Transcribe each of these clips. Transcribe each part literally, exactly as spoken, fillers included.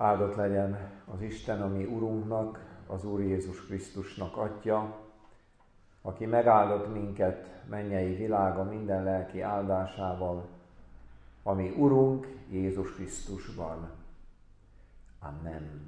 Áldott legyen az Isten, a mi Urunknak, az Úr Jézus Krisztusnak Atya, aki megáldott minket mennyei világa minden lelki áldásával, ami Urunk Jézus Krisztusban. Amen.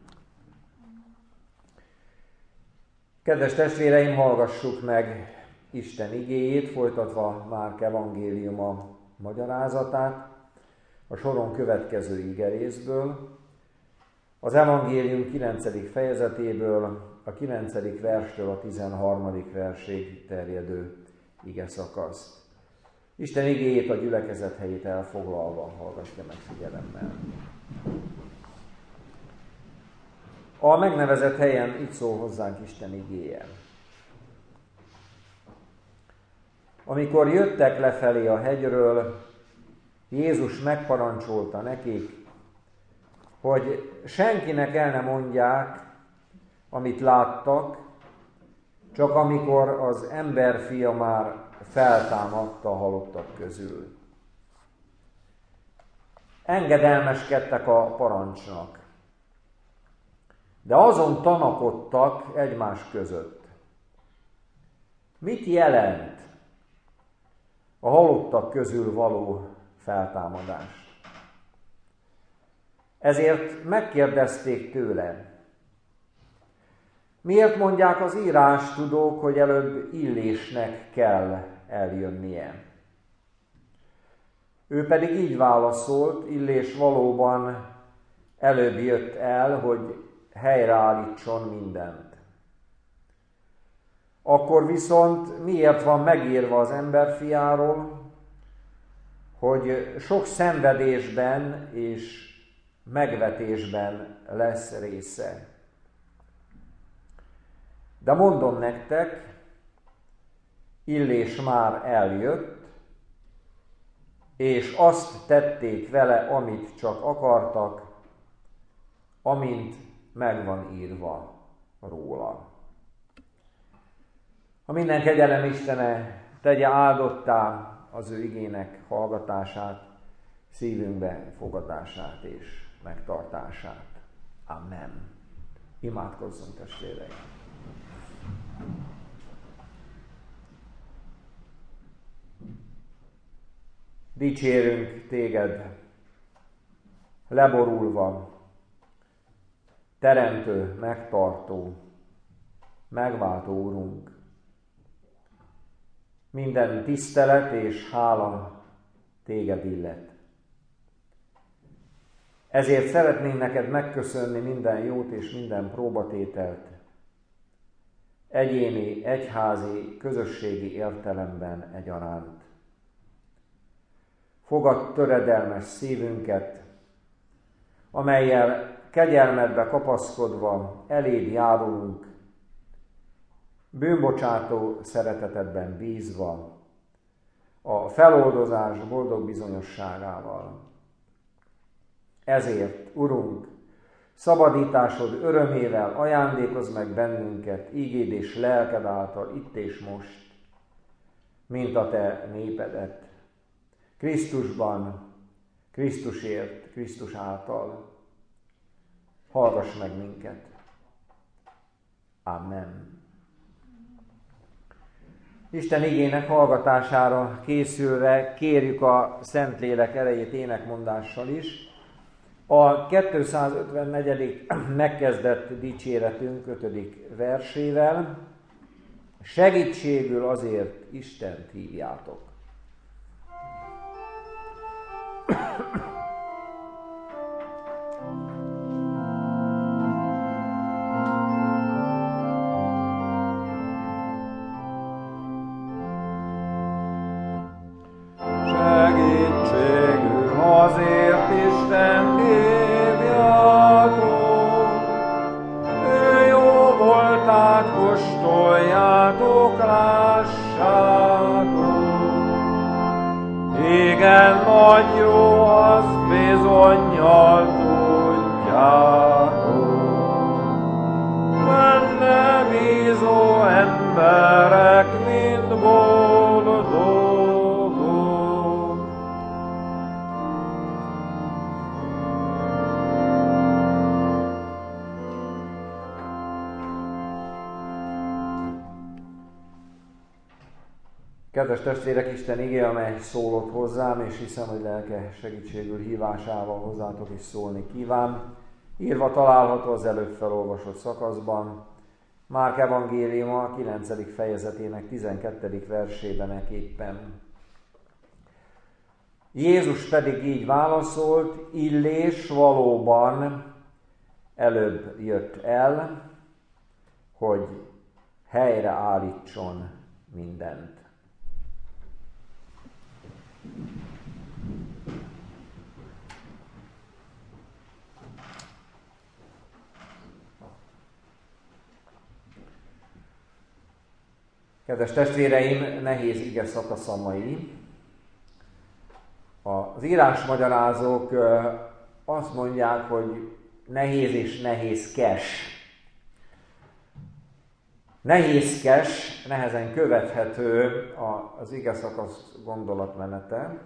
Kedves testvéreim, hallgassuk meg Isten igéjét, folytatva Márk evangéliuma magyarázatát, a soron következő igerészből, az evangélium kilencedik fejezetéből, a kilencedik verstől a tizenharmadik versig terjedő igeszakaszt. Isten igéjét a gyülekezet helyét elfoglalva hallgatja meg figyelemmel. A megnevezett helyen így szól hozzánk Isten igéje. Amikor jöttek lefelé a hegyről, Jézus megparancsolta nekik, hogy senkinek el ne mondják, amit láttak, csak amikor az emberfia már feltámadta a halottak közül. Engedelmeskedtek a parancsnak, de azon tanakodtak egymás között. Mit jelent a halottak közül való feltámadás? Ezért megkérdezték tőle, miért mondják az írástudók, hogy előbb Illésnek kell eljönnie? Ő pedig így válaszolt, Illés valóban előbb jött el, hogy helyreállítson mindent. Akkor viszont miért van megírva az emberfiáról, hogy sok szenvedésben és megvetésben lesz része. De mondom nektek, Illés már eljött, és azt tették vele, amit csak akartak, amint meg van írva róla. A minden kegyelem Istene tegye áldottá az ő igének hallgatását, szívünkbe fogadását és megtartását. Amen. Imádkozzunk, testvéreim! Dicsérünk téged, leborulva, teremtő, megtartó, megváltó Urunk. Minden tisztelet és hála téged illet. Ezért szeretnénk neked megköszönni minden jót és minden próbatételt, egyéni, egyházi, közösségi értelemben egyaránt. Fogadd töredelmes szívünket, amellyel kegyelmedbe kapaszkodva eléd járulunk, bűnbocsátó szeretetedben bízva, a feloldozás boldog bizonyosságával. Ezért, Urunk, szabadításod örömével ajándékozz meg bennünket ígéd és lelked által itt és most, mint a te népedet. Krisztusban, Krisztusért, Krisztus által. Hallgass meg minket. Amen. Isten igének hallgatására készülve kérjük a Szentlélek erejét énekmondással is. A kétszázötvennegyedik megkezdett dicséretünk ötödik versével. Segítségül azért Istent hívjátok. Kedves testvérek, Isten igéje, amely szólott hozzám, és hiszem, hogy lelke segítségül hívásával hozzátok is szólni kíván. Írva található az előbb felolvasott szakaszban, Márk evangéliuma kilencedik fejezetének tizenkettedik versében eképpen. Jézus pedig így válaszolt: Illés valóban előbb jött el, hogy helyreállítson mindent. Kedves testvéreim, nehéz ige szakaszamai. Az írásmagyarázók azt mondják, hogy nehéz és nehézkes. Nehézkes, nehezen követhető az ige szakasz gondolatmenete.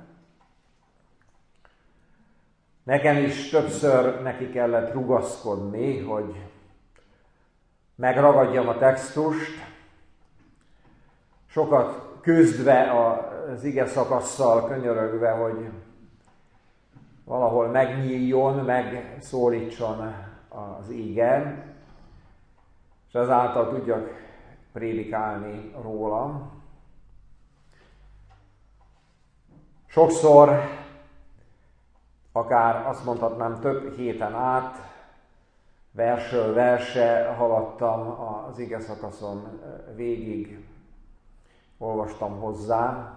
Nekem is többször neki kellett rugaszkodni, hogy megragadjam a textust, sokat küzdve az ige szakasszal, könyörögve, hogy valahol megnyíljon, megszólítson az ige, és ezáltal tudjak prédikálni róla. Sokszor, akár azt mondhatnám több héten át, versről versre haladtam az ige szakaszon végig, olvastam hozzá,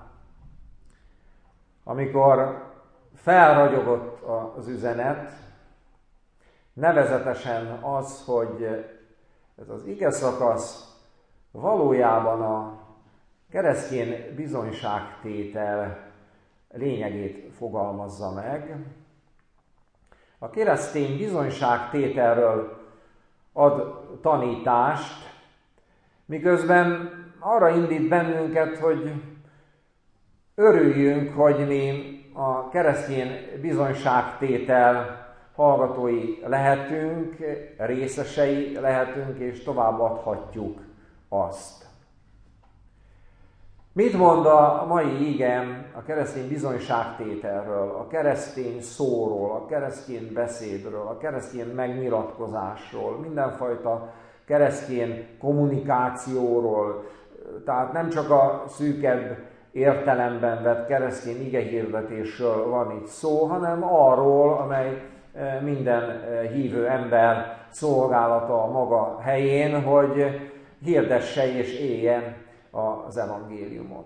amikor felragyogott az üzenet, nevezetesen az, hogy ez az ige szakasz valójában a keresztény bizonyságtétel lényegét fogalmazza meg. A keresztény bizonyságtételről ad tanítást, miközben arra indít bennünket, hogy örüljünk, hogy mi a keresztény bizonyságtétel hallgatói lehetünk, részesei lehetünk, és továbbadhatjuk azt. Mit mond a mai ige a keresztény bizonyságtételről, a keresztény szóról, a keresztény beszédről, a keresztény megnyilatkozásról, mindenfajta keresztény kommunikációról, tehát nem csak a szűkebb értelemben vett keresztény igehirdetésről van itt szó, hanem arról, amely minden hívő ember szolgálata a maga helyén, hogy hirdesse és élje az evangéliumot.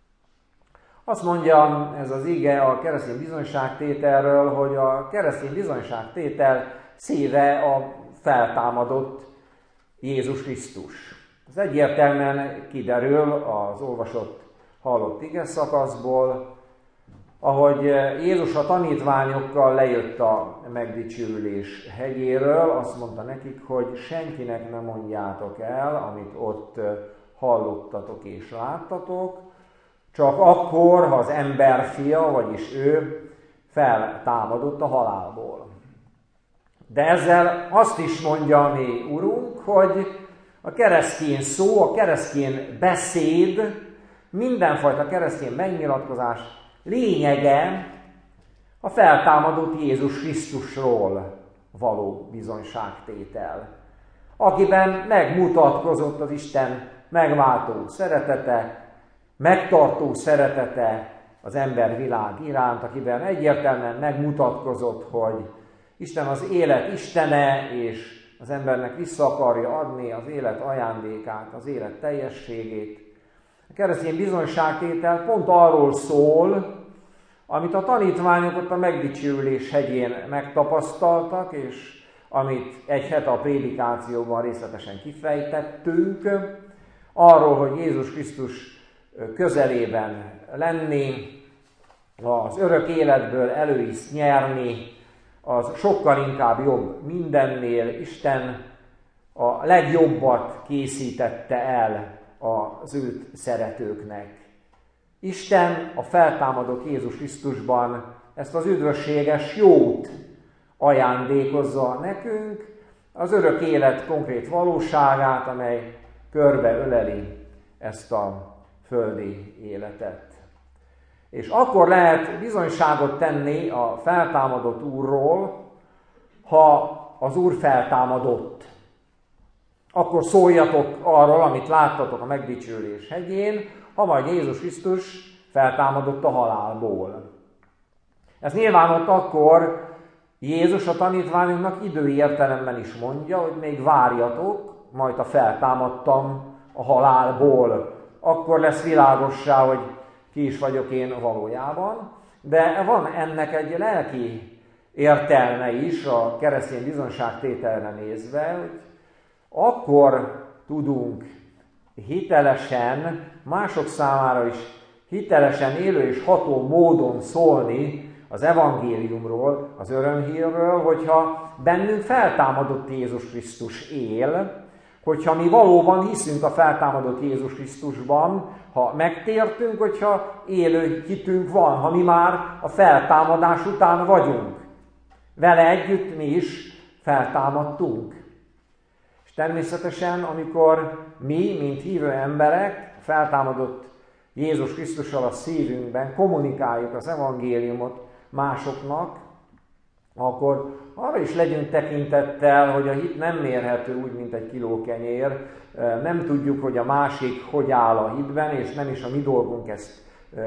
Azt mondja ez az ige a keresztény bizonyságtételről, hogy a keresztény bizonyságtétel szíve a feltámadott Jézus Krisztus. Ez egyértelműen kiderül az olvasott, hallott ige szakaszból, ahogy Jézus a tanítványokkal lejött a megdicsőülés hegyéről, azt mondta nekik, hogy senkinek ne mondjátok el, amit ott hallottatok és láttatok, csak akkor, ha az emberfia, vagyis ő feltámadott a halálból. De ezzel azt is mondja a mi Urunk, hogy a keresztény szó, a keresztény beszéd, mindenfajta keresztény megnyilatkozás lényege a feltámadott Jézus Krisztusról való bizonyságtétel, akiben megmutatkozott az Isten megváltó szeretete, megtartó szeretete az embervilág iránt, akiben egyértelműen megmutatkozott, hogy Isten az élet Istene, és az embernek vissza akarja adni az élet ajándékát, az élet teljességét. A keresztény bizonyságtétel pont arról szól, amit a tanítványok ott a megdicsőülés hegyén megtapasztaltak, és amit egy hete a prédikációban részletesen kifejtettünk, arról, hogy Jézus Krisztus közelében lenni, az örök életből előízt nyerni, az sokkal inkább jobb mindennél. Isten a legjobbat készítette el az őt szeretőknek. Isten a feltámadott Jézus Krisztusban ezt az üdvösséges jót ajándékozza nekünk, az örök élet konkrét valóságát, amely körbeöleli ezt a földi életet. És akkor lehet bizonyságot tenni a feltámadott Úrról, ha az Úr feltámadott. Akkor szóljatok arról, amit láttatok a megdicsőlés hegyén, ha majd Jézus Krisztus feltámadott a halálból. Ez nyilván ott akkor Jézus a tanítványoknak idői értelemben is mondja, hogy még várjatok, majd a feltámadtam a halálból. Akkor lesz világossá, hogy ki is vagyok én valójában. De van ennek egy lelki értelme is a keresztény bizonyságtételre nézve, hogy akkor tudunk hitelesen, mások számára is hitelesen élő és ható módon szólni az evangéliumról, az örömhírről, hogyha bennünk feltámadott Jézus Krisztus él, hogyha mi valóban hiszünk a feltámadott Jézus Krisztusban, ha megtértünk, hogyha élő hitünk van, ha mi már a feltámadás után vagyunk. Vele együtt mi is feltámadtunk. És természetesen, amikor mi, mint hívő emberek, feltámadott Jézus Krisztussal a szívünkben kommunikáljuk az evangéliumot másoknak, akkor arra is legyünk tekintettel, hogy a hit nem mérhető úgy, mint egy kiló kenyér. Nem tudjuk, hogy a másik hogy áll a hitben, és nem is a mi dolgunk ezt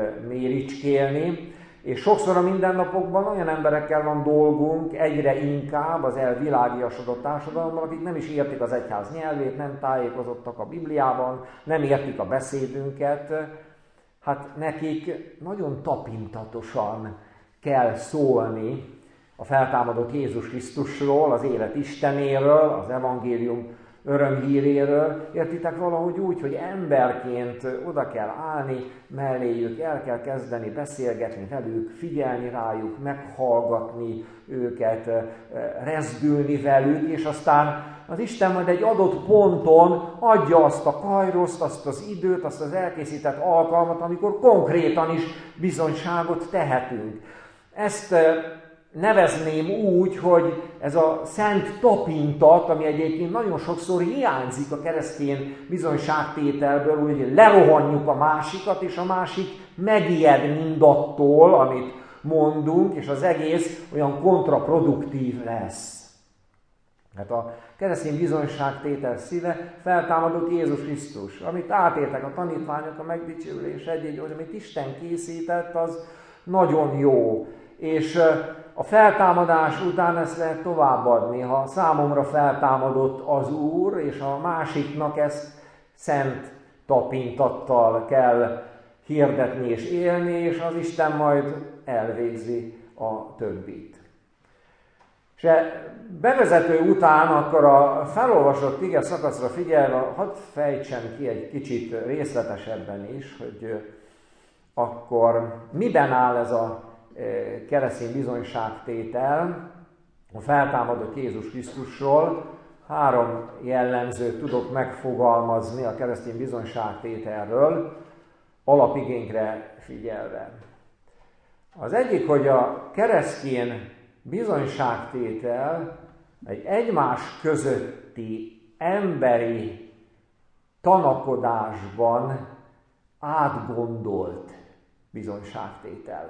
méricskélni. És sokszor a mindennapokban olyan emberekkel van dolgunk, egyre inkább az elvilágiasodott társadalomban, akik nem is értik az egyház nyelvét, nem tájékozottak a Bibliában, nem értik a beszédünket. Hát nekik nagyon tapintatosan kell szólni a feltámadott Jézus Krisztusról, az élet Istenéről, az evangélium örömhíréről. Értitek, valahogy úgy, hogy emberként oda kell állni melléjük, el kell kezdeni beszélgetni velük, figyelni rájuk, meghallgatni őket, rezdülni velük, és aztán az Isten majd egy adott ponton adja azt a kajroszt, azt az időt, azt az elkészített alkalmat, amikor konkrétan is bizonyságot tehetünk. Ezt nevezném úgy, hogy ez a szent tapintat, ami egyébként nagyon sokszor hiányzik a keresztény bizonyságtételből, hogy lerohanjuk a másikat, és a másik megijed mindattól, amit mondunk, és az egész olyan kontraproduktív lesz. Hát a keresztény bizonyságtétel szíve feltámadott Jézus Krisztus. Amit átéltek a tanítványok, a megdicsőlés egy-egy, hogy amit Isten készített, az nagyon jó. És a feltámadás után ezt lehet továbbadni, ha számomra feltámadott az Úr, és a másiknak ezt szent tapintattal kell hirdetni és élni, és az Isten majd elvégzi a többit. És bevezető után akkor a felolvasott ige szakaszra figyelve, hadd fejtsem ki egy kicsit részletesebben is, hogy akkor miben áll ez a keresztény bizonyságtétel a feltámadott Jézus Krisztusról. Három jellemzőt tudok megfogalmazni a keresztény bizonyságtételről, alapigénkre figyelve. Az egyik, hogy a keresztény bizonyságtétel egy egymás közötti emberi tanakodásban átgondolt bizonyságtétel.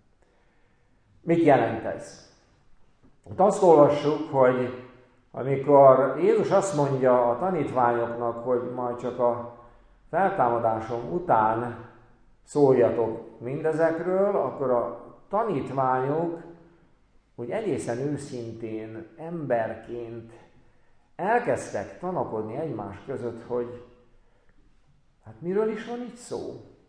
Mit jelent ez? Azt olvassuk, hogy amikor Jézus azt mondja a tanítványoknak, hogy majd csak a feltámadásom után szóljatok mindezekről, akkor a tanítványok úgy egészen őszintén, emberként elkezdtek tanakodni egymás között, hogy hát miről is van itt szó?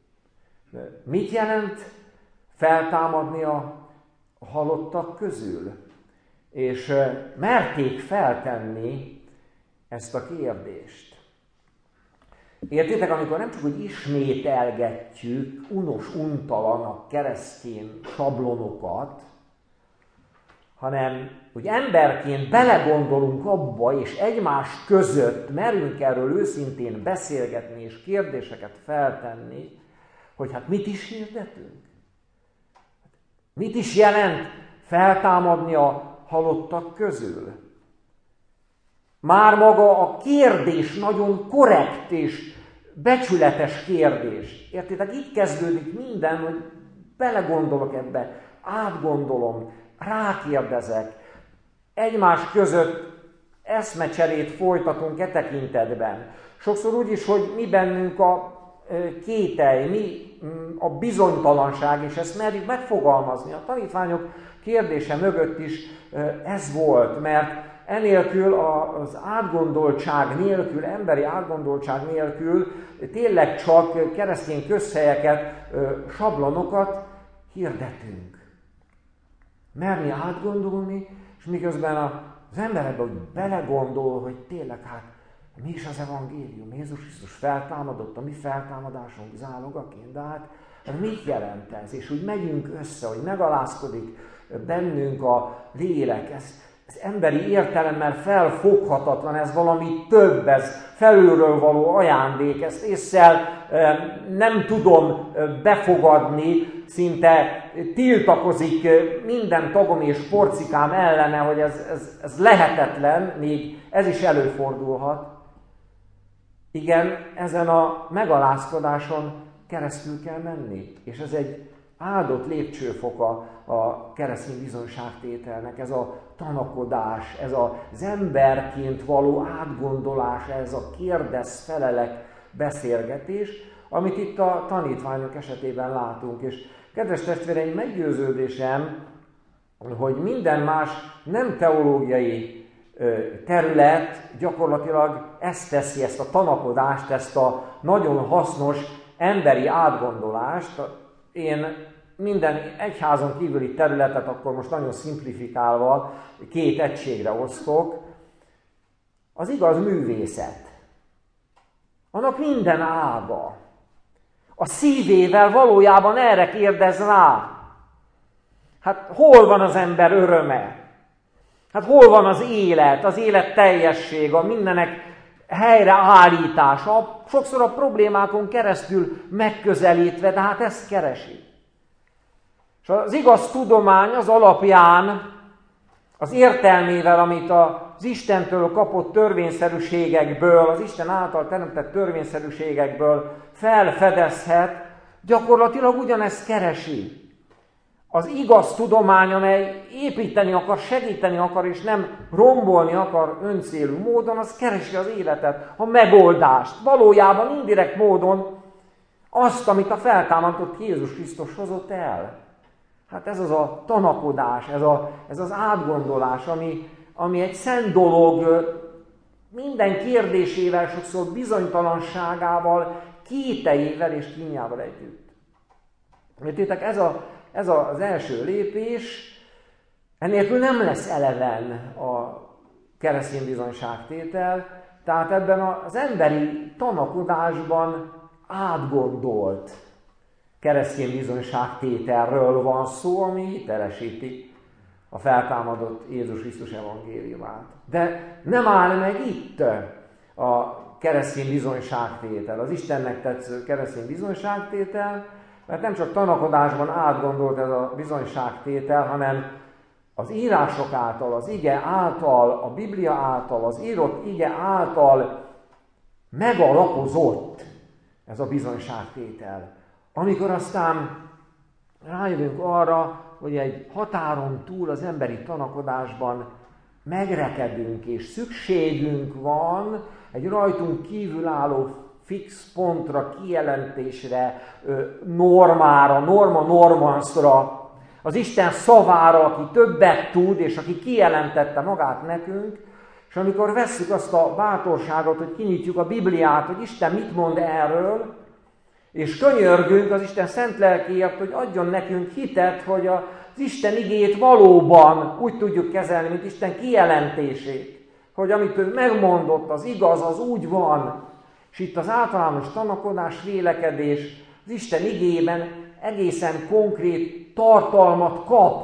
Mit jelent feltámadni a halottak közül? És merték feltenni ezt a kérdést. Értitek, amikor nem csak hogy ismételgetjük unos, untalan a keresztény sablonokat, hanem hogy emberként belegondolunk abba, és egymás között merünk erről őszintén beszélgetni, és kérdéseket feltenni, hogy hát mit is hirdetünk? Mit is jelent feltámadni a halottak közül? Már maga a kérdés nagyon korrekt és becsületes kérdés. Értitek? Itt kezdődik minden, hogy belegondolok ebbe, átgondolom, rákérdezek, egymás között eszmecserét folytatunk e tekintetben. Sokszor úgy is, hogy mi bennünk a kételj, mi a bizonytalanság, és ezt merjük megfogalmazni. A tanítványok kérdése mögött is ez volt, mert enélkül az átgondoltság nélkül, emberi átgondoltság nélkül tényleg csak keresztény közhelyeket, sablonokat hirdetünk. Merni átgondolni, és miközben az ember ebben úgy belegondol, hogy tényleg hát mi is az evangélium? Jézus Krisztus feltámadott, a mi feltámadásunk zálogaként, de hát mit jelent ez? És úgy megyünk össze, hogy megalázkodik bennünk a lélek. Ez, ez emberi értelemmel felfoghatatlan, ez valami több, ez felülről való ajándék, ezt ésszel nem tudom befogadni, szinte tiltakozik minden tagom és porcikám ellene, hogy ez, ez, ez lehetetlen, még ez is előfordulhat. Igen, ezen a megalázkodáson keresztül kell menni, és ez egy áldott lépcsőfoka a keresztény bizonyságtételnek, ez a tanakodás, ez az emberként való átgondolás, ez a kérdez-felelek beszélgetés, amit itt a tanítványok esetében látunk. És kedves testvéreim, meggyőződésem, hogy minden más nem teológiai terület gyakorlatilag ezt teszi, ezt a tanakodást, ezt a nagyon hasznos emberi átgondolást. Én minden egyházon kívüli területet akkor most nagyon szimplifikálva két egységre osztok. Az igaz művészet. Annak minden ága. A szívével valójában erre kérdez rá. Hát hol van az ember öröme? Hát hol van az élet, az élet teljessége, a mindenek helyreállítása? Sokszor a problémákon keresztül megközelítve, de hát ezt keresi. És az igaz tudomány az alapján, az értelmével, amit az Istentől kapott törvényszerűségekből, az Isten által teremtett törvényszerűségekből felfedezhet, gyakorlatilag ugyanezt keresi. Az igaz tudomány, amely építeni akar, segíteni akar, és nem rombolni akar öncélú módon, az keresi az életet, a megoldást. Valójában indirekt módon azt, amit a feltámadott Jézus Krisztus hozott el. Hát ez az a tanakodás, ez, a, ez az átgondolás, ami, ami egy szent dolog, minden kérdésével, sokszor bizonytalanságával, kételjével és kínjával együtt. Értitek, ez a Ez az első lépés, ennélkül nem lesz eleven a keresztény bizonyságtétel, tehát ebben az emberi tanakodásban átgondolt keresztény bizonyságtételről van szó, ami hitelesíti a feltámadott Jézus Krisztus evangéliumát. De nem áll meg itt a keresztény bizonyságtétel, az Istennek tetsző keresztény bizonyságtétel, mert nem csak tanakodásban átgondolt ez a bizonyságtétel, hanem az írások által, az ige által, a Biblia által, az írott ige által megalapozott ez a bizonyságtétel. Amikor aztán rájövünk arra, hogy egy határon túl az emberi tanakodásban megrekedünk, és szükségünk van egy rajtunk kívülálló fix pontra, kijelentésre, normára, norma normansra, az Isten szavára, aki többet tud, és aki kijelentette magát nekünk, és amikor vesszük azt a bátorságot, hogy kinyitjuk a Bibliát, hogy Isten mit mond erről, és könyörgünk az Isten szent lelkéért, hogy adjon nekünk hitet, hogy az Isten igét valóban úgy tudjuk kezelni, mint Isten kijelentését, hogy amit ő megmondott, az igaz, az úgy van. És itt az általános tanakodás, vélekedés az Isten igében egészen konkrét tartalmat kap.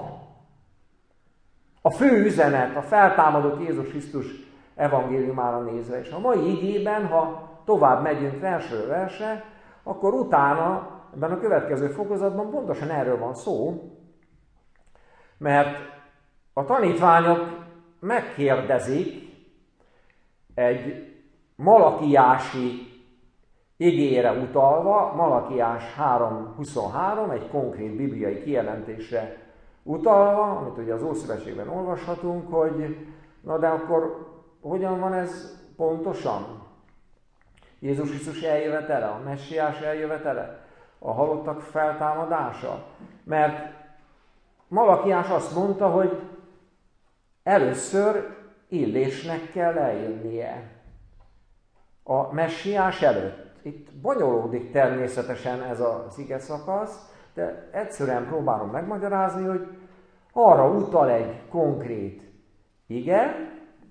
A fő üzenet, a feltámadott Jézus Krisztus evangéliumára nézve. És a mai igében, ha tovább megyünk versről versre, akkor utána, ebben a következő fokozatban pontosan erről van szó, mert a tanítványok megkérdezik egy malakiási igére utalva, Malakiás három huszonhárom, egy konkrét bibliai kijelentésre utalva, amit ugye az Ószövetségben olvashatunk, hogy na de akkor hogyan van ez pontosan? Jézus Krisztus eljövetele, a messiás eljövetele, a halottak feltámadása. Mert Malakiás azt mondta, hogy először Illésnek kell eljönnie a messiás előtt. Itt bonyolódik természetesen ez az ige szakasz, de egyszerűen próbálom megmagyarázni, hogy arra utal egy konkrét ige,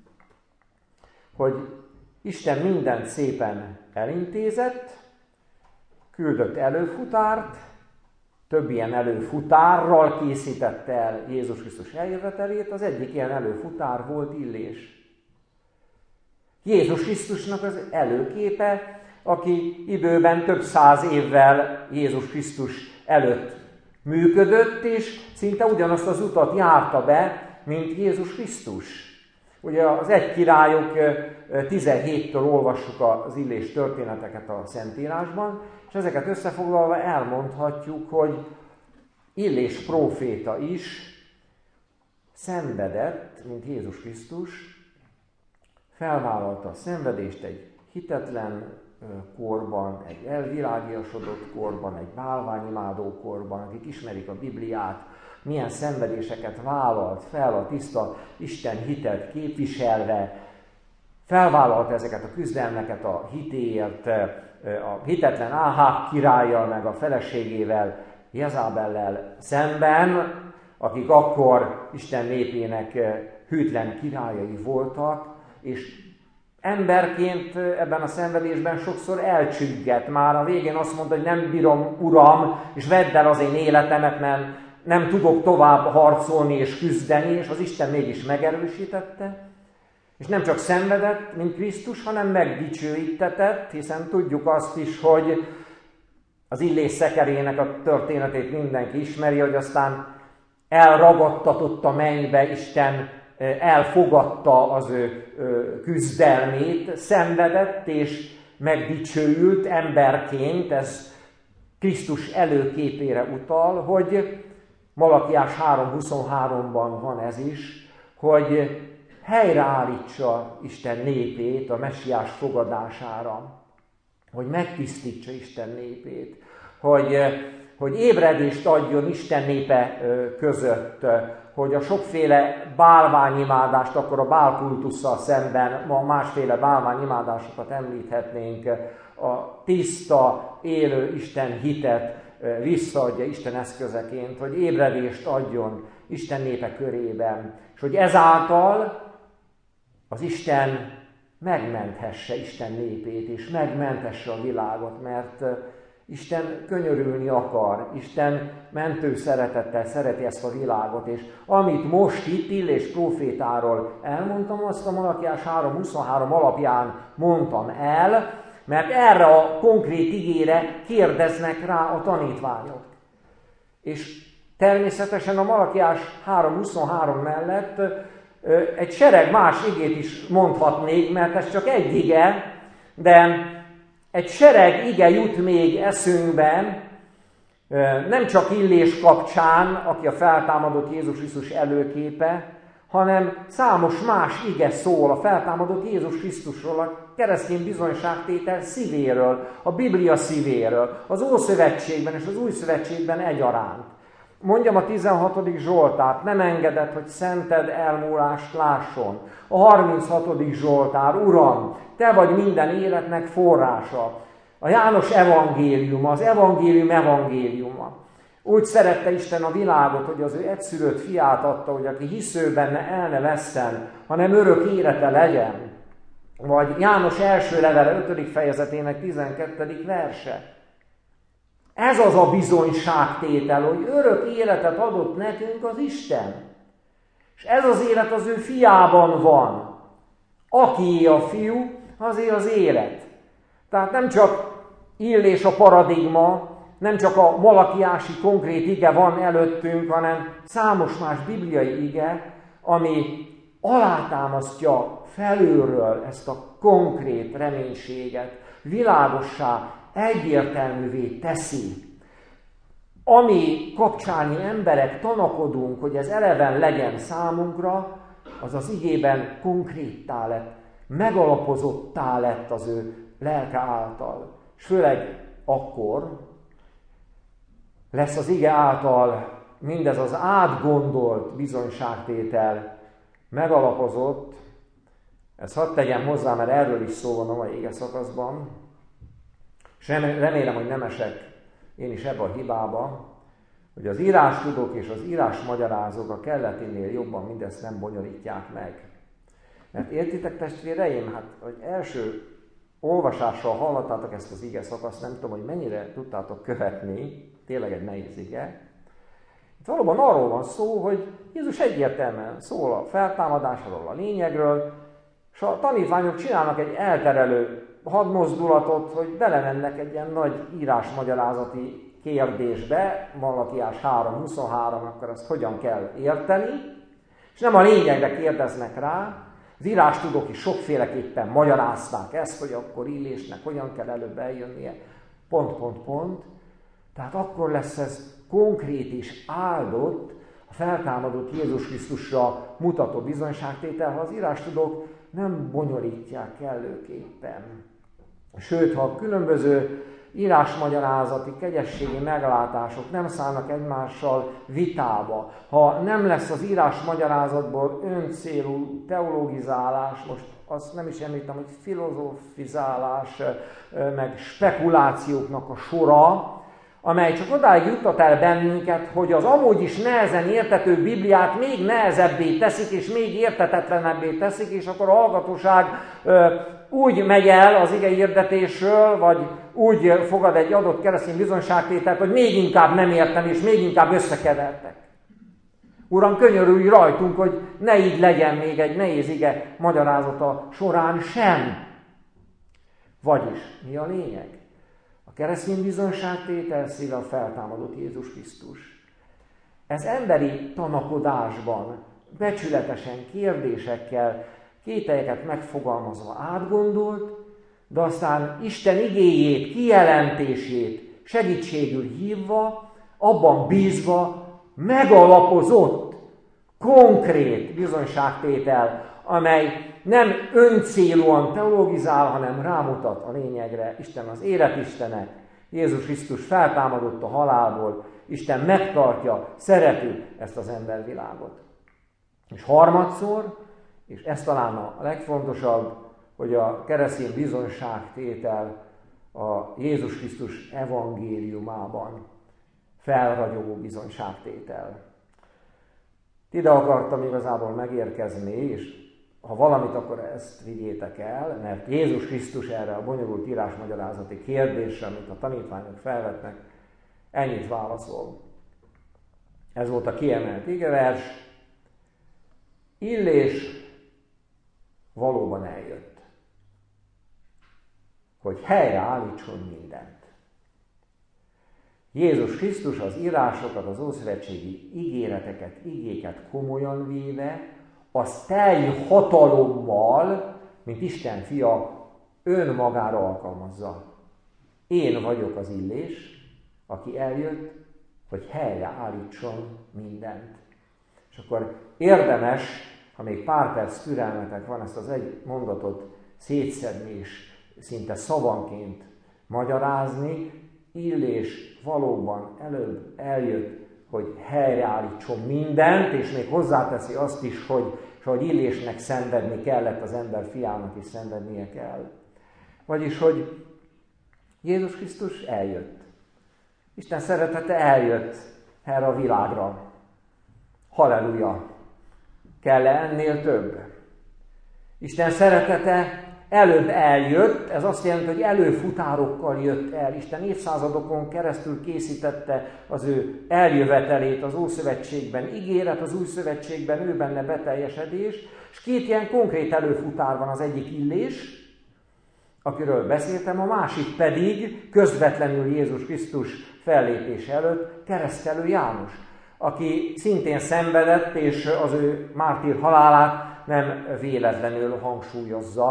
hogy Isten mindent szépen elintézett, küldött előfutárt, több ilyen előfutárral készítette el Jézus Krisztus eljövetelét, az egyik ilyen előfutár volt Illés. Jézus Krisztusnak az előképe, aki időben több száz évvel Jézus Krisztus előtt működött, és szinte ugyanazt az utat járta be, mint Jézus Krisztus. Ugye az egy királyok tizenhéttől olvassuk az Illés történeteket a Szentírásban, és ezeket összefoglalva elmondhatjuk, hogy Illés próféta is szenvedett, mint Jézus Krisztus, felvállalta a szenvedést egy hitetlen korban, egy elvilágiasodott korban, egy bálványimádó korban, akik ismerik a Bibliát, milyen szenvedéseket vállalt fel a tiszta Isten hitet képviselve, felvállalta ezeket a küzdelmeket a hitéért, a hitetlen Áháb királlyal, meg a feleségével, Jezábellel szemben, akik akkor Isten népének hűtlen királyai voltak, és emberként ebben a szenvedésben sokszor elcsüggett. Már a végén azt mondta, hogy nem bírom, Uram, és vedd el az én életemet, mert nem tudok tovább harcolni és küzdeni, és az Isten mégis megerősítette. És nem csak szenvedett, mint Krisztus, hanem megdicsőítetett, hiszen tudjuk azt is, hogy az Illés szekerének a történetét mindenki ismeri, hogy aztán elragadtatott a mennybe, Isten elfogadta az ő küzdelmét, szenvedett és megdicsőült emberként, ez Krisztus előképére utal, hogy Malakiás három huszonháromban van ez is, hogy helyreállítsa Isten népét a messiás fogadására, hogy megtisztítsa Isten népét, hogy, hogy ébredést adjon Isten népe között, hogy a sokféle bálványimádást, akkor a bálkultusszal szemben ma másféle bálványimádásokat említhetnénk, a tiszta, élő Isten hitet visszaadja Isten eszközeként, hogy ébredést adjon Isten népe körében, és hogy ezáltal az Isten megmenthesse Isten népét, és megmentesse a világot, mert Isten könyörülni akar, Isten mentő szeretettel szereti ezt a világot, és amit most itt Illés prófétáról elmondtam, azt a Malakiás három huszonhárom alapján mondtam el, mert erre a konkrét igére kérdeznek rá a tanítványok. És természetesen a Malakiás három huszonhárom mellett egy sereg más igét is mondhatnék, mert ez csak egy ige, de egy sereg ige jut még eszünkben, nem csak Illés kapcsán, aki a feltámadott Jézus Krisztus előképe, hanem számos más ige szól a feltámadott Jézus Krisztusról, a keresztény bizonyságtétel szívéről, a Biblia szívéről, az Ószövetségben és az Új Szövetségben egyaránt. Mondjam a tizenhatodik Zsoltárt, nem engedett, hogy szented elmúlást lásson. A harminchatodik Zsoltár, Uram, te vagy minden életnek forrása. A János evangéliuma, az evangélium evangéliuma. Úgy szerette Isten a világot, hogy az ő egyszülött fiát adta, hogy aki hisző benne el ne vesszen, hanem örök élete legyen. Vagy János első levele ötödik fejezetének tizenkettedik verse. Ez az a bizonyságtétel, hogy örök életet adott nekünk az Isten. És ez az élet az ő fiában van. Akié a fiú, azé az élet. Tehát nem csak Illés a paradigma, nem csak a malakiási konkrét ige van előttünk, hanem számos más bibliai ige, ami alátámasztja felülről ezt a konkrét reménységet, világossá, egyértelművé teszi. Ami kapcsán mi emberek tanakodunk, hogy ez eleven legyen számunkra, az az igében konkréttá lett, megalapozottá lett az ő lelke által. És főleg akkor lesz az ige által mindez az átgondolt bizonyságtétel megalapozott. Ezt hadd tegyem hozzá, mert erről is szó van a mai ige szakaszban. És remélem, hogy nem esek én is ebbe a hibába, hogy az írástudók és az írásmagyarázók a kelletinél jobban mindezt nem bonyolítják meg. Mert értitek, testvéreim, hát hogy első olvasással hallottátok ezt az ige szakaszt, nem tudom, hogy mennyire tudtátok követni, tényleg egy nehéz ige. Itt valóban arról van szó, hogy Jézus egyértelműen szól a feltámadásról, a lényegről, és a tanítványok csinálnak egy elterelő hadmozdulatot, hogy belemennek egy ilyen nagy írásmagyarázati kérdésbe, Malakiás három huszonhárom, akkor azt hogyan kell érteni, és nem a lényegre kérdeznek rá. Az írástudók is sokféleképpen magyarázták ezt, hogy akkor Illésnek hogyan kell előbb eljönnie, pont, pont, pont. Tehát akkor lesz ez konkrét és áldott, a feltámadott Jézus Krisztusra mutató bizonyságtétel, ha az írástudók nem bonyolítják kellőképpen. Sőt, ha a különböző írásmagyarázati, kegyességi meglátások nem szállnak egymással vitába, ha nem lesz az írásmagyarázatból öncélú teologizálás, most azt nem is említem, hogy filozofizálás, meg spekulációknak a sora, amely csak odáig juttat el bennünket, hogy az amúgy is nehezen értető Bibliát még nehezebbé teszik, és még értetetlenebbé teszik, és akkor a hallgatóság ö, úgy megy el az ige hirdetésről, vagy úgy fogad egy adott keresztény bizonyságtételt, hogy még inkább nem értem, és még inkább összekevertek. Uram, könyörülj rajtunk, hogy ne így legyen még egy nehéz ige magyarázata során sem. Vagyis, mi a lényeg? A keresztény bizonyságtétel szíve a feltámadott Jézus Krisztus. Ez emberi tanakodásban, becsületesen, kérdésekkel, kételyeket megfogalmazva átgondolt, de aztán Isten igéjét, kijelentését segítségül hívva, abban bízva megalapozott, konkrét bizonyságtétel, amely nem öncélúan teologizál, hanem rámutat a lényegre. Isten az élet Istene, Jézus Krisztus feltámadott a halálból, Isten megtartja, szereti ezt az embervilágot. És harmadszor, és ez talán a legfontosabb, hogy a keresztény bizonyságtétel a Jézus Krisztus evangéliumában felragyogó bizonyságtétel. Ide akartam igazából megérkezni, és ha valamit, akkor ezt vigyétek el, mert Jézus Krisztus erre a bonyolult írásmagyarázati kérdésre, amit a tanítványok felvetnek, ennyit válaszol. Ez volt a kiemelt igevers. Illés valóban eljött, hogy helyreállítson mindent. Jézus Krisztus az írásokat, az ószövetségi ígéreteket, igéket komolyan véve, az teljes hatalommal, mint Isten fia, önmagára alkalmazza. Én vagyok az Illés, aki eljött, hogy helyreállítson mindent. És akkor érdemes, ha még pár perc türelmetek van, ezt az egy mondatot szétszedni és szinte szavanként magyarázni. Illés valóban előbb eljött, hogy helyreállítson mindent, és még hozzáteszi azt is, hogy, hogy Illésnek szenvedni kellett, az ember fiának is szenvednie kell. Vagyis, hogy Jézus Krisztus eljött. Isten szeretete eljött erre a világra. Halleluja! Kell-e ennél több? Isten szeretete előbb eljött, ez azt jelenti, hogy előfutárokkal jött el. Isten évszázadokon keresztül készítette az ő eljövetelét az Ószövetségben. Ígéret, az Új Szövetségben ő benne beteljesedés, és két ilyen konkrét előfutár van, az egyik Illés, akiről beszéltem, a másik pedig közvetlenül Jézus Krisztus fellépése előtt Keresztelő János, aki szintén szenvedett, és az ő mártír halálát nem véletlenül hangsúlyozza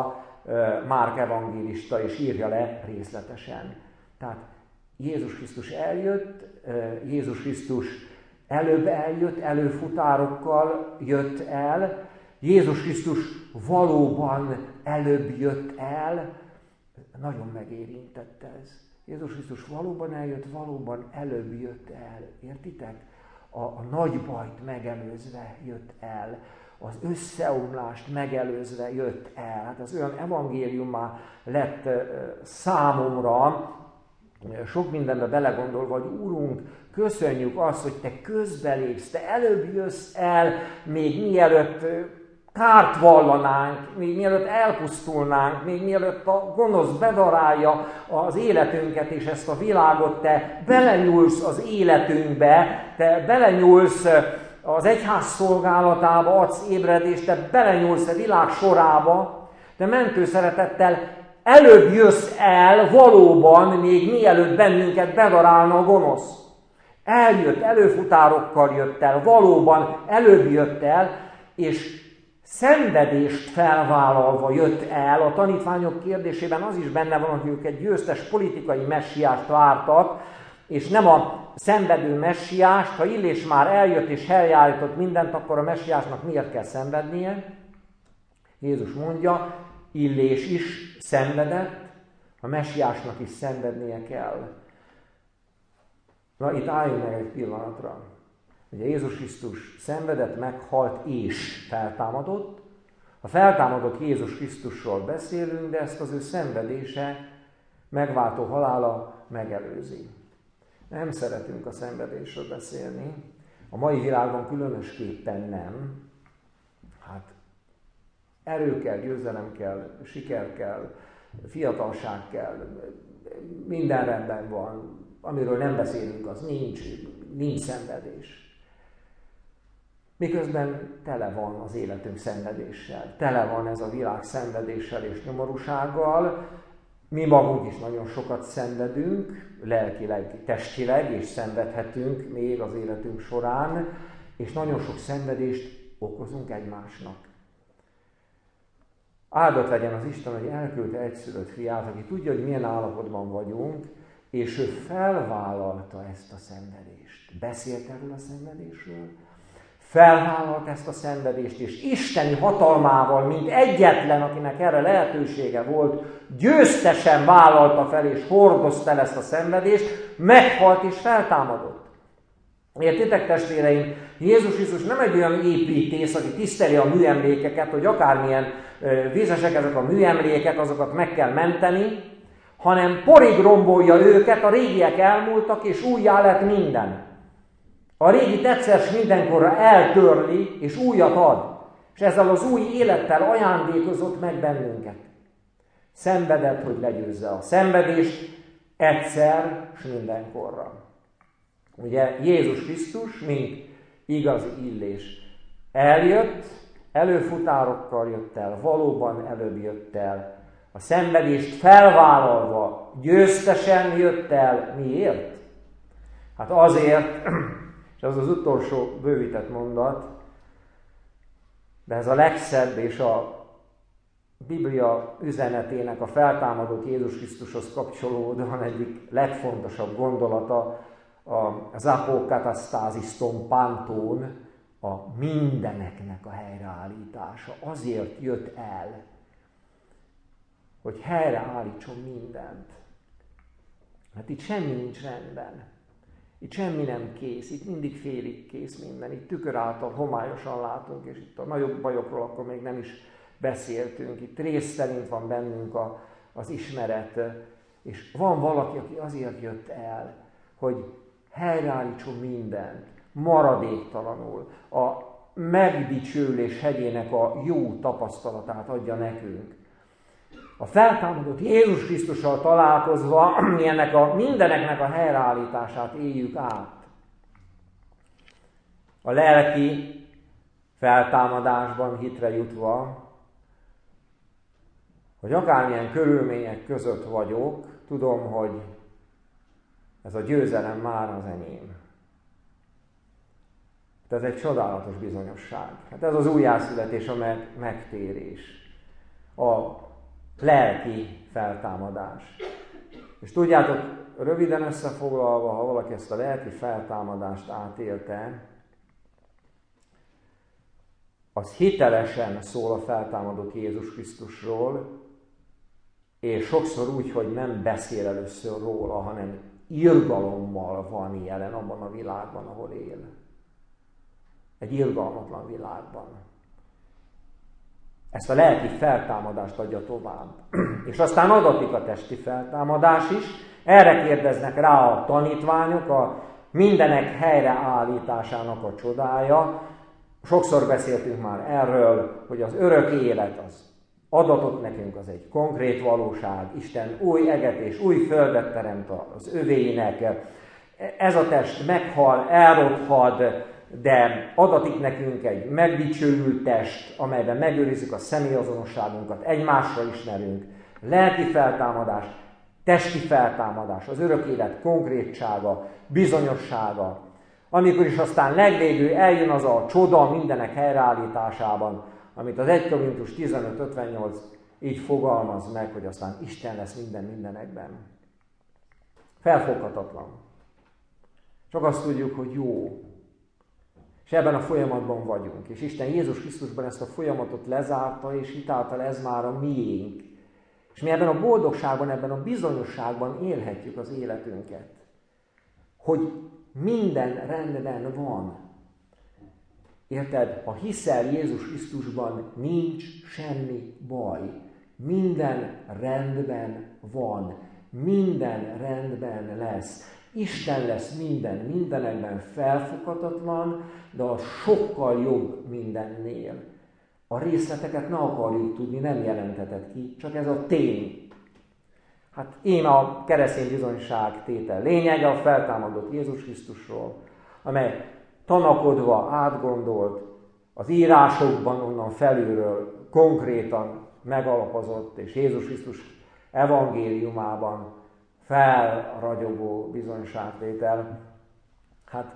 Márk evangélista, és írja le részletesen. Tehát Jézus Krisztus eljött, Jézus Krisztus előbb eljött, előfutárokkal jött el, Jézus Krisztus valóban előbb jött el, nagyon megérintett ez. Jézus Krisztus valóban eljött, valóban előbb jött el. Értitek? A, a nagy bajt megelőzve jött el. Az összeomlást megelőzve jött el. Hát az olyan evangéliummá lett számomra, sok mindenbe belegondolva, hogy Úrunk, köszönjük azt, hogy Te közbelépsz, Te előbb jössz el, még mielőtt kárt vallanánk, még mielőtt elpusztulnánk, még mielőtt a gonosz bedarálja az életünket és ezt a világot, Te belenyúlsz az életünkbe, Te belenyúlsz az egyház szolgálatába, adsz ébredést, Te belenyúlsz a világ sorába, Te mentő szeretettel előbb jössz el valóban, még mielőtt bennünket bedarálna a gonosz. Eljött, előfutárokkal jött el, valóban előbb jött el, és szenvedést felvállalva jött el. A tanítványok kérdésében az is benne van, hogy ők egy győztes politikai messiást vártak, és nem a szenvedő messiást. Ha Illés már eljött és helyreállított mindent, akkor a messiásnak miért kell szenvednie? Jézus mondja, Illés is szenvedett, a messiásnak is szenvednie kell. Na, itt álljunk meg egy pillanatra. Ugye Jézus Krisztus szenvedett, meghalt és feltámadott. A feltámadott Jézus Krisztusról beszélünk, de ezt az ő szenvedése, megváltó halála megelőzi. Nem szeretünk a szenvedésről beszélni. A mai világban különösképpen nem. Hát erő kell, győzelem kell, siker kell, fiatalság kell, minden rendben van. Amiről nem beszélünk, az nincs, nincs szenvedés. Miközben tele van az életünk szenvedéssel, tele van ez a világ szenvedéssel és nyomorúsággal. Mi magunk is nagyon sokat szenvedünk, lelkileg, testileg, és szenvedhetünk még az életünk során, és nagyon sok szenvedést okozunk egymásnak. Áldott legyen az Isten, hogy elküldte egyszülött fiát, aki tudja, hogy milyen állapotban vagyunk, és ő felvállalta ezt a szenvedést. Beszélt erről a szenvedésről, felvállalta ezt a szenvedést, és isteni hatalmával, mint egyetlen, akinek erre lehetősége volt, győztesen vállalta fel, és hordozta el ezt a szenvedést, meghalt és feltámadott. Értitek, testvéreim, Jézus Krisztus nem egy olyan építész, aki tiszteli a műemlékeket, hogy akármilyen vízesek ezek a műemlékek, azokat meg kell menteni, hanem porig rombolja őket, a régiek elmúltak, és újjá lett minden. A régit egyszer s mindenkorra eltörli, és újat ad. És ezzel az új élettel ajándékozott meg bennünket. Szenvedett, hogy legyőzze a szenvedést egyszer s mindenkorra. Ugye Jézus Krisztus, mint igazi Illés, eljött, előfutárokkal jött el, valóban előbb jött el, a szenvedést felvállalva, győztesen jött el. Miért? Hát azért, és az az utolsó bővített mondat, de ez a legszebb és a Biblia üzenetének a feltámadott Jézus Krisztushoz kapcsolódóan egyik legfontosabb gondolata, az apokatasztáziston pantón, a mindeneknek a helyreállítása. Azért jött el, hogy helyreállítson mindent. Hát itt semmi nincs rendben. Itt semmi nem kész, itt mindig félig kész minden. Itt tükör által homályosan látunk, és itt a nagyobb bajokról akkor még nem is beszéltünk. Itt rész szerint van bennünk a, az ismeret, és van valaki, aki azért jött el, hogy helyreállítson mindent, maradéktalanul, a megdicsőlés hegyének a jó tapasztalatát adja nekünk. A feltámadott Jézus Krisztussal találkozva mi ennek a mindeneknek a helyreállítását éljük át. A lelki feltámadásban hitre jutva, hogy akármilyen körülmények között vagyok, tudom, hogy ez a győzelem már az enyém. Ez egy csodálatos bizonyosság. Hát ez az újjászületés, a meg- megtérés. A lelki feltámadás. És tudjátok, röviden összefoglalva, ha valaki ezt a lelki feltámadást átélte, az hitelesen szól a feltámadott Jézus Krisztusról, és sokszor úgy, hogy nem beszél először róla, hanem irgalommal van jelen abban a világban, ahol él. Egy irgalmatlan világban. Ezt a lelki feltámadást adja tovább. És aztán adatik a testi feltámadás is. Erre kérdeznek rá a tanítványok, a mindenek helyreállításának a csodája. Sokszor beszéltünk már erről, hogy az örök élet az adatot nekünk, az egy konkrét valóság. Isten új eget és új földet teremt az övéinek. Ez a test meghal, elrothad, de adatik nekünk egy megdicsőült test, amelyben megőrizzük a személyazonosságunkat, egymásra ismerünk. Lelki feltámadás, testi feltámadás, az örök élet konkrétsága, bizonyossága. Amikor is aztán legvégül eljön az a csoda mindenek helyreállításában, amit az egy Korintus tizenöt ötvennyolc így fogalmaz meg, hogy aztán Isten lesz minden mindenekben. Felfoghatatlan. Csak azt tudjuk, hogy jó. És ebben a folyamatban vagyunk. És Isten Jézus Krisztusban ezt a folyamatot lezárta, és hitáltal ez már a miénk. És mi ebben a boldogságban, ebben a bizonyosságban élhetjük az életünket. Hogy minden rendben van. Érted? Ha hiszel Jézus Krisztusban, nincs semmi baj. Minden rendben van. Minden rendben lesz. Isten lesz minden, mindenekben felfoghatatlan, de a sokkal jobb mindennél. A részleteket ne akarjuk tudni, nem jelenteted ki, csak ez a tény. Hát én a keresztény bizonyság tétel lényege a feltámadott Jézus Krisztusról, amely tanakodva, átgondolt, az írásokban onnan felülről konkrétan megalapozott, és Jézus Krisztus evangéliumában felragyogó bizonyságtétel. Hát,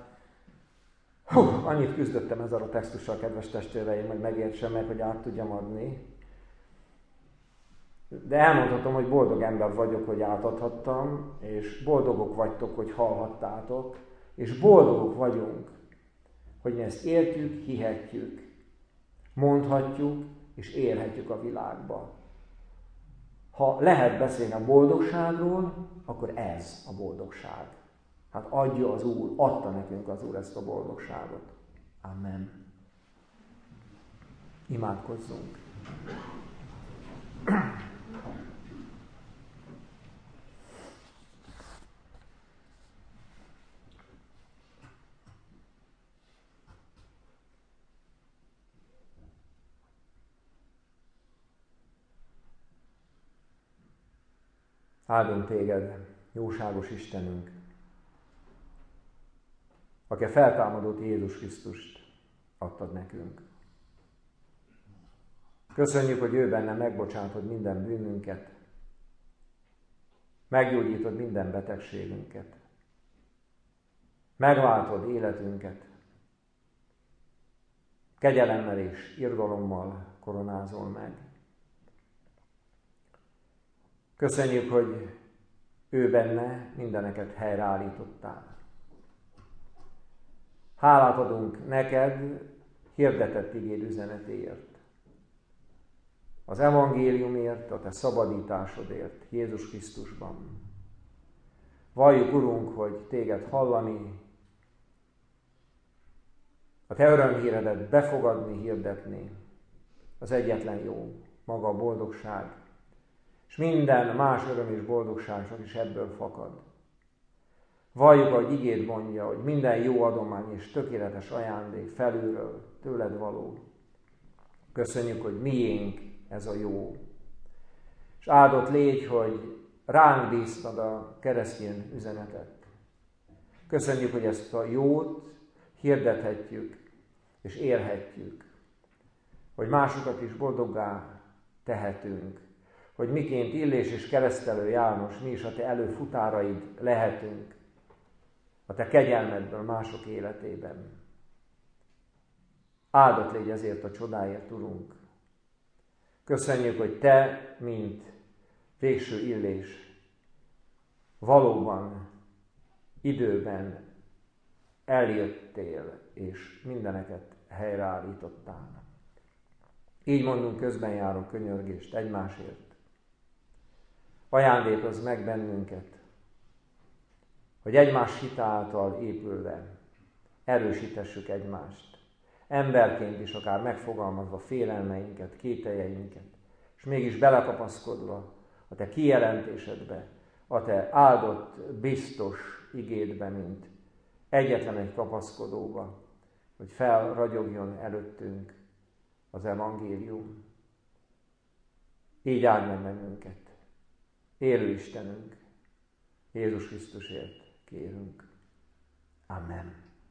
hú, annyit küzdöttem ezzel a textussal, kedves testvéreim, hogy megértsem meg, hogy át tudjam adni. De elmondhatom, hogy boldog ember vagyok, hogy átadhattam, és boldogok vagytok, hogy hallhattátok, és boldogok vagyunk, hogy mi ezt értjük, hihetjük, mondhatjuk, és élhetjük a világba. Ha lehet beszélni a boldogságról, akkor ez a boldogság. Hát adja az Úr, adta nekünk az Úr ezt a boldogságot. Amen. Imádkozzunk. Áldunk téged, jóságos Istenünk, aki a feltámadott Jézus Krisztust adtad nekünk. Köszönjük, hogy ő benne megbocsátod minden bűnünket, meggyógyítod minden betegségünket, megváltod életünket, kegyelemmel és irgalommal koronázol meg. Köszönjük, hogy ő benne mindeneket helyreállítottál. Hálát adunk neked hirdetett igéd üzenetéért. Az evangéliumért, a te szabadításodért Jézus Krisztusban. Valljuk, Urunk, hogy téged hallani, a te örömhíredet befogadni, hirdetni, az egyetlen jó, maga a boldogság, és minden más öröm és boldogságnak is ebből fakad. Valljuk, ahogy igéd mondja, hogy minden jó adomány és tökéletes ajándék felülről tőled való. Köszönjük, hogy miénk ez a jó. És áldott légy, hogy ránk bíztad a keresztény üzenetet. Köszönjük, hogy ezt a jót hirdethetjük és élhetjük. Hogy másokat is boldoggá tehetünk. Hogy miként Illés és Keresztelő János, mi is a te előfutáraid lehetünk. A te kegyelmedből mások életében. Áldott légy ezért a csodáért, Urunk. Köszönjük, hogy te, mint végső illés valóban időben eljöttél, és mindeneket helyreállítottál. Így mondunk közbenjáró könyörgést egymásért. Ajándékozz meg bennünket, hogy egymás hite által épülve erősítessük egymást. Emberként is akár megfogalmazva félelmeinket, kételjeinket, és mégis belekapaszkodva a te kijelentésedbe, a te áldott, biztos igédbe, mint egyetlen egy kapaszkodóba, hogy felragyogjon előttünk az evangélium. Így áld meg bennünket. Élő Istenünk, Jézus Krisztusért kérünk. Amen.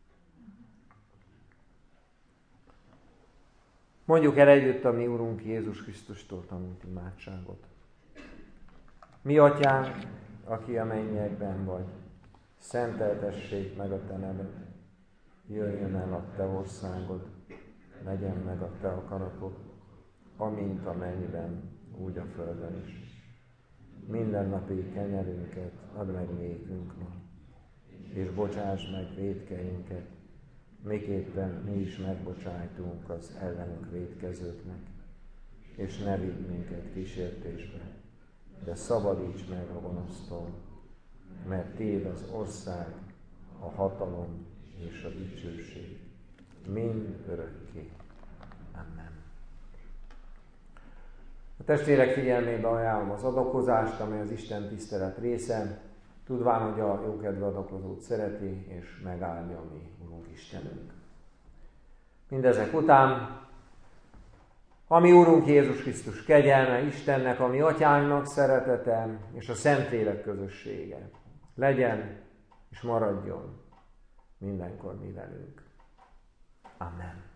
Mondjuk el együtt a mi Urunk Jézus Krisztustól tanult imádságot. Mi Atyánk, aki a mennyekben vagy, szenteltessék meg a te neved. Jöjjön el a te országod, legyen meg a te akaratod, amint a mennyben, úgy a földön is. Mindennapi kenyerünket add meg nékünk ma, és bocsáss meg vétkeinket, miképpen mi is megbocsájtunk az ellenünk vétkezőknek, és ne vigy minket kísértésbe, de szabadíts meg a gonosztól, mert tiéd az ország, a hatalom és a dicsőség, mind örökké. Amen. A testvérek figyelmébe ajánlom az adakozást, amely az Isten tisztelet része, tudván, hogy a jókedvű adakozót szereti, és megáldja mi Urunk Istenünk. Mindezek után, a mi Úrunk Jézus Krisztus kegyelme, Istennek, a mi Atyánknak szeretete, és a Szentlélek közössége legyen és maradjon mindenkor mi velünk. Amen.